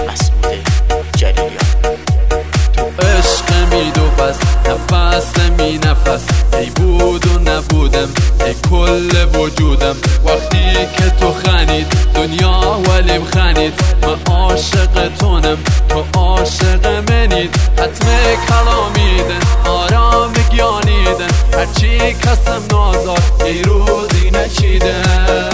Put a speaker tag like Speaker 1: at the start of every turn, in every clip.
Speaker 1: مسعود جلیلیان.
Speaker 2: تو عشق می دو بس نفس می نفس، ای بود و نبودم ای کل وجودم. وقتی که تو خنید دنیا ولیم خنید، من عاشق تونم تو عاشق منید. حتم کلامیدن آرام گیانیدن، هرچی کسم نازار ای روزی نچیدن.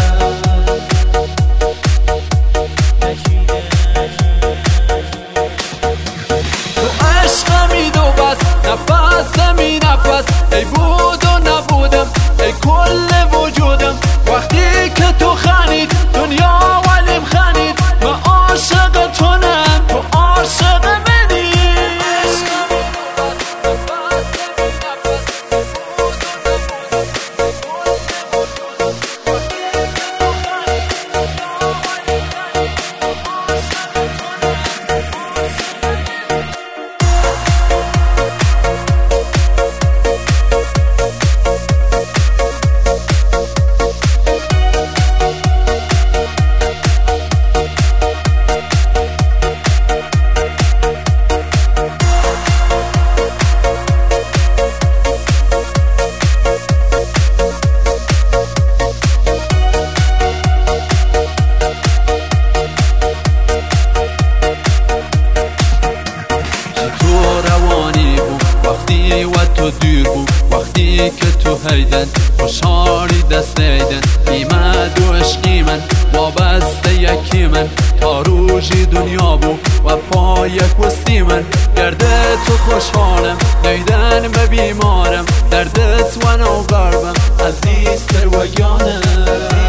Speaker 2: نفس می نفس، ای بود و نبودم ای کل وجودم. وقتی که تو خنید دنیا ولیم خنید، من عاشق تونم تو عاشق منی. وقتی و تو دور بود، وقتی که تو هیدن خوشحالی دست نیدن. ایمد و عشقی من وابسته یکی من، تا روژی دنیا بود و پای کستی من. گرده تو خوشحالم نیدن به بیمارم، دردت و نو قربم عزیزتر و گانم.